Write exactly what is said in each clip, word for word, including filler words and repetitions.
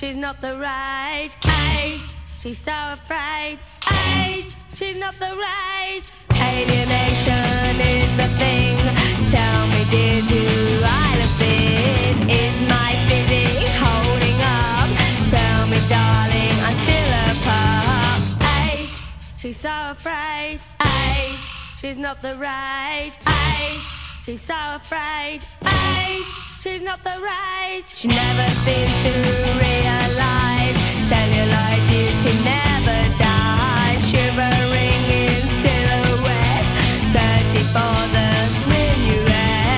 she's not the right age. She's so afraid. Age, she's not the right. Alienation is the thing. Tell me, dear, do I look thin? Is my physique holding up? Tell me, darling, I'm still a pup. Age, she's so afraid. Age, she's not the right age. She's so afraid. Age, she's not the right. She never seems to realize celluloid beauty never dies. Shivering in silhouette, thirty for the minuet.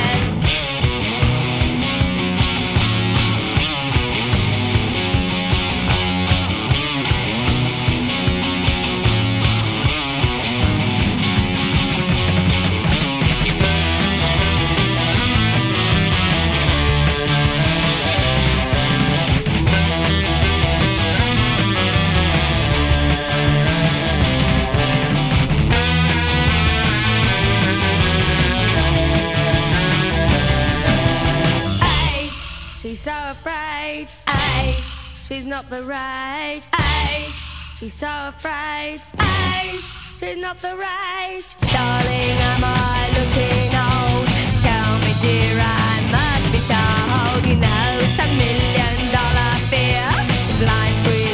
She's so afraid, age, she's not the right age. She's so afraid, age, she's not the right. Darling, am I looking old? Tell me, dear, I must be told. You know, it's a million dollar fear. Blind squeeze.